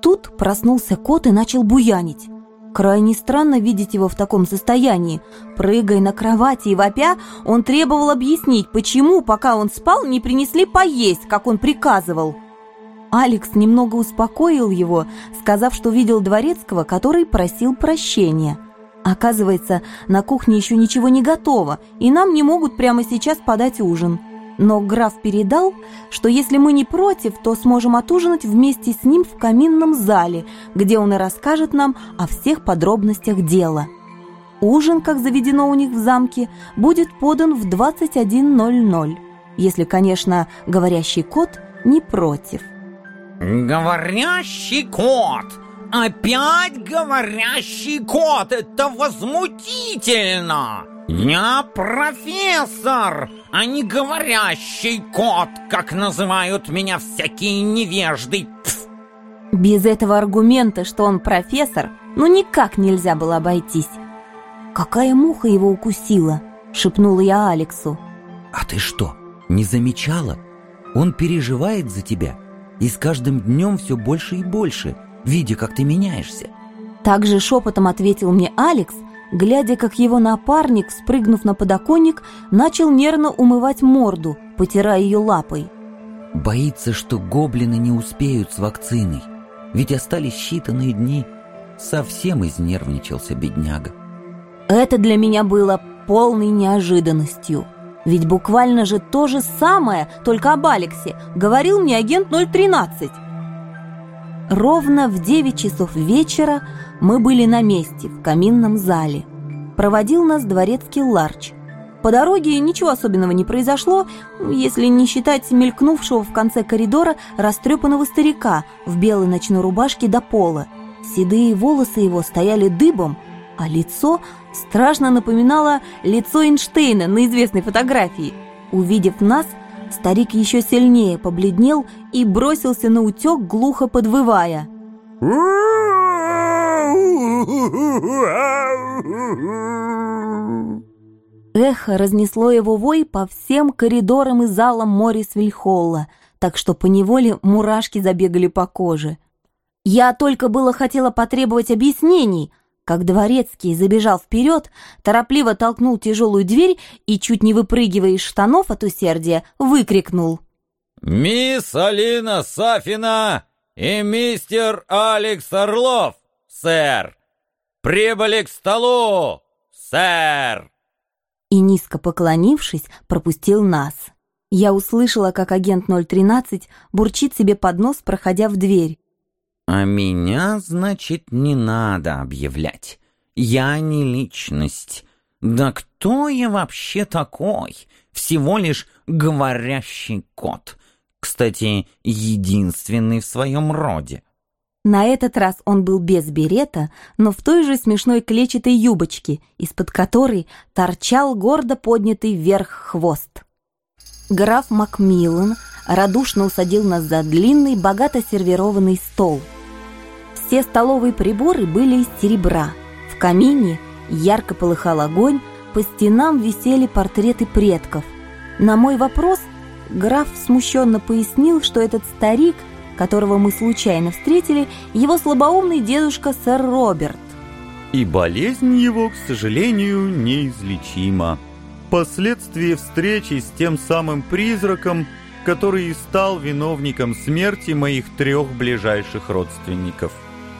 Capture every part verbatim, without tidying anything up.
тут проснулся кот и начал буянить. Крайне странно видеть его в таком состоянии. Прыгая на кровати и вопя, он требовал объяснить, почему, пока он спал, не принесли поесть, как он приказывал. Алекс немного успокоил его, сказав, что видел дворецкого, который просил прощения. Оказывается, на кухне еще ничего не готово, и нам не могут прямо сейчас подать ужин. Но граф передал, что если мы не против, то сможем отужинать вместе с ним в каминном зале, где он и расскажет нам о всех подробностях дела. Ужин, как заведено у них в замке, будет подан в двадцать один ноль ноль, если, конечно, говорящий кот не против. Говорящий кот! Опять говорящий кот! Это возмутительно! Я профессор, а не говорящий кот, как называют меня всякие невежды. Пф. Без этого аргумента, что он профессор, ну никак нельзя было обойтись. «Какая муха его укусила?» — шепнула я Алексу. «А ты что, не замечала? Он переживает за тебя, и с каждым днем все больше и больше, видя, как ты меняешься». Также шепотом ответил мне Алекс, глядя, как его напарник, спрыгнув на подоконник, начал нервно умывать морду, потирая ее лапой. «Боится, что гоблины не успеют с вакциной, ведь остались считанные дни. Совсем изнервничался бедняга». Это для меня было полной неожиданностью. Ведь буквально же то же самое, только об Алексе, говорил мне агент ноль тринадцать. Ровно в девять часов вечера мы были на месте, в каминном зале. Проводил нас дворецкий Ларч. По дороге ничего особенного не произошло, если не считать мелькнувшего в конце коридора растрепанного старика в белой ночной рубашке до пола. Седые волосы его стояли дыбом, а лицо страшно напоминало лицо Эйнштейна на известной фотографии. Увидев нас, старик еще сильнее побледнел и бросился на утек, глухо подвывая. Эхо разнесло его вой по всем коридорам и залам Моррисвиль-холла, так что поневоле мурашки забегали по коже. Я только было хотела потребовать объяснений, как дворецкий забежал вперед, торопливо толкнул тяжелую дверь и, чуть не выпрыгивая из штанов от усердия, выкрикнул: «Мисс Алина Сафина и мистер Алекс Орлов, сэр, прибыли к столу, сэр!» И, низко поклонившись, пропустил нас. Я услышала, как агент ноль тринадцать бурчит себе под нос, проходя в дверь. «А меня, значит, не надо объявлять. Я не личность. Да кто я вообще такой? Всего лишь говорящий кот. Кстати, единственный в своем роде». На этот раз он был без берета, но в той же смешной клетчатой юбочке, из-под которой торчал гордо поднятый вверх хвост. Граф Макмиллан радушно усадил нас за длинный, богато сервированный стол. Все столовые приборы были из серебра. В камине ярко полыхал огонь, по стенам висели портреты предков. На мой вопрос граф смущенно пояснил, что этот старик, которого мы случайно встретили, его слабоумный дедушка сэр Роберт. И болезнь его, к сожалению, неизлечима. Последствия встречи с тем самым призраком, который и стал виновником смерти моих трех ближайших родственников.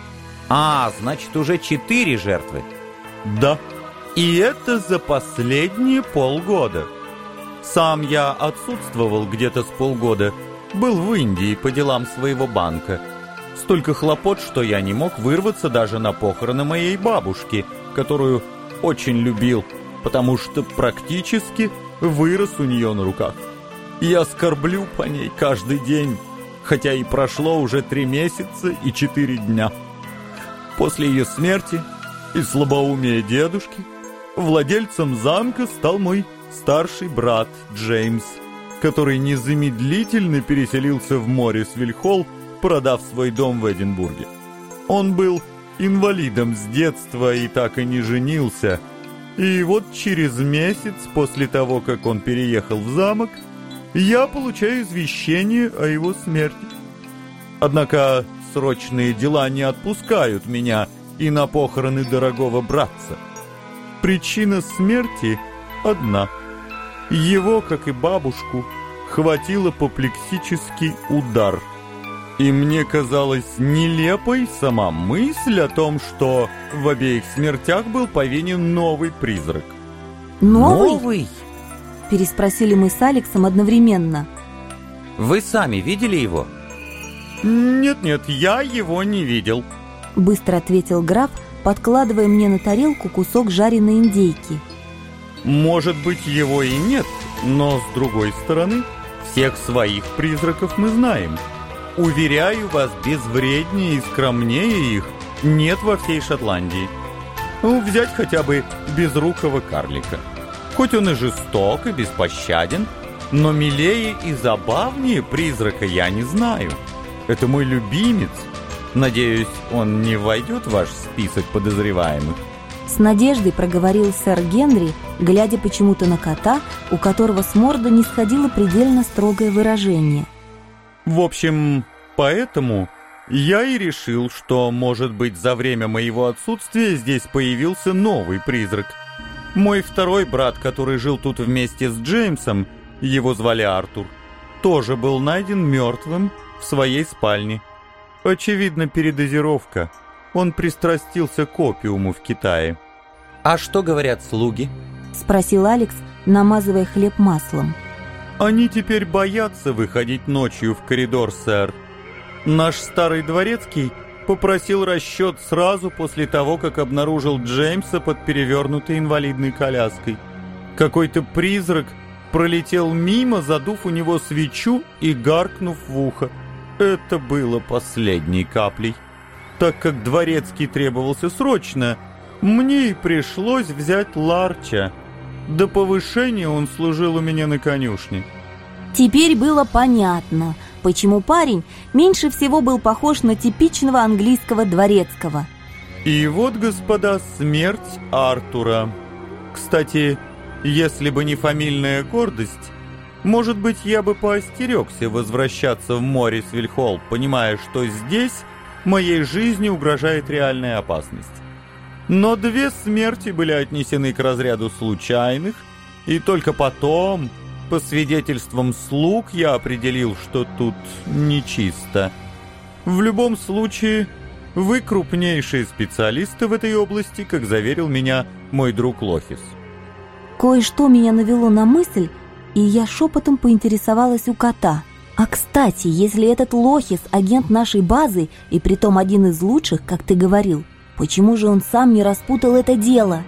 А, значит, уже четыре жертвы. Да, и это за последние полгода. Сам я отсутствовал где-то с полгода, был в Индии по делам своего банка. Столько хлопот, что я не мог вырваться даже на похороны моей бабушки, которую очень любил, потому что практически вырос у нее на руках. Я скорблю по ней каждый день, хотя и прошло уже три месяца и четыре дня. После ее смерти и слабоумия дедушки владельцем замка стал мой старший брат Джеймс, который незамедлительно переселился в Моррисвиль-холл, продав свой дом в Эдинбурге. Он был инвалидом с детства и так и не женился, и вот через месяц после того, как он переехал в замок, я получаю извещение о его смерти. Однако срочные дела не отпускают меня и на похороны дорогого братца. Причина смерти одна. Его, как и бабушку, хватил апоплексический удар. И мне казалась нелепой сама мысль о том, что в обеих смертях был повинен новый призрак. «Новый?» Новый? – переспросили мы с Алексом одновременно. Вы сами видели его? Нет-нет, я его не видел. Быстро ответил граф, подкладывая мне на тарелку кусок жареной индейки. Может быть, его и нет, но с другой стороны, всех своих призраков мы знаем. Уверяю вас, безвреднее и скромнее их нет во всей Шотландии. Ну, взять хотя бы безрукого карлика. Хоть он и жесток, и беспощаден, но милее и забавнее призрака я не знаю. Это мой любимец. Надеюсь, он не войдет в ваш список подозреваемых. С надеждой проговорил сэр Генри, глядя почему-то на кота, у которого с морды не сходило предельно строгое выражение. В общем, поэтому я и решил, что, может быть, за время моего отсутствия здесь появился новый призрак. Мой второй брат, который жил тут вместе с Джеймсом, его звали Артур, тоже был найден мертвым в своей спальне. Очевидно, передозировка. Он пристрастился к опиуму в Китае. А что говорят слуги? Спросил Алекс, намазывая хлеб маслом. Они теперь боятся выходить ночью в коридор, сэр. Наш старый дворецкий попросил расчет сразу после того, как обнаружил Джеймса под перевернутой инвалидной коляской. Какой-то призрак пролетел мимо, задув у него свечу и гаркнув в ухо. Это было последней каплей. Так как дворецкий требовался срочно, мне и пришлось взять Ларча. До повышения он служил у меня на конюшне. Теперь было понятно, почему парень меньше всего был похож на типичного английского дворецкого. И вот, господа, смерть Артура. Кстати, если бы не фамильная гордость, может быть, я бы поостерегся возвращаться в Моррисвиль-Холл, понимая, что здесь моей жизни угрожает реальная опасность. Но две смерти были отнесены к разряду случайных, и только потом, по свидетельствам слуг, я определил, что тут нечисто. В любом случае, вы крупнейшие специалисты в этой области, как заверил меня мой друг Лохис. Кое-что меня навело на мысль, и я шепотом поинтересовалась у кота. А кстати, если этот Лохис агент нашей базы, и притом один из лучших, как ты говорил, почему же он сам не распутал это дело?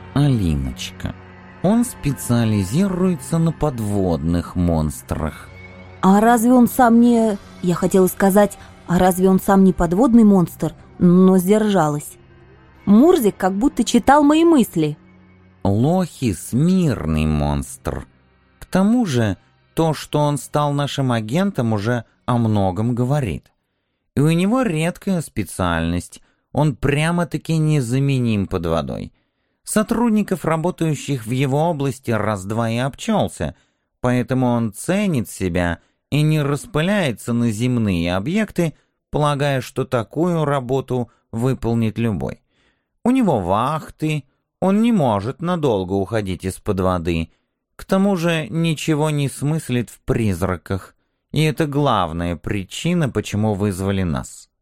Алиночка, он специализируется на подводных монстрах. А разве он сам не... Я хотела сказать, а разве он сам не подводный монстр? Но сдержалась. Мурзик как будто читал мои мысли. Лохис — мирный монстр. К тому же, то, что он стал нашим агентом, уже о многом говорит. И у него редкая специальность. Он прямо-таки незаменим под водой. Сотрудников, работающих в его области, раз-два и обчелся, поэтому он ценит себя и не распыляется на земные объекты, полагая, что такую работу выполнит любой. У него вахты, он не может надолго уходить из-под воды. К тому же ничего не смыслит в призраках, и это главная причина, почему вызвали нас.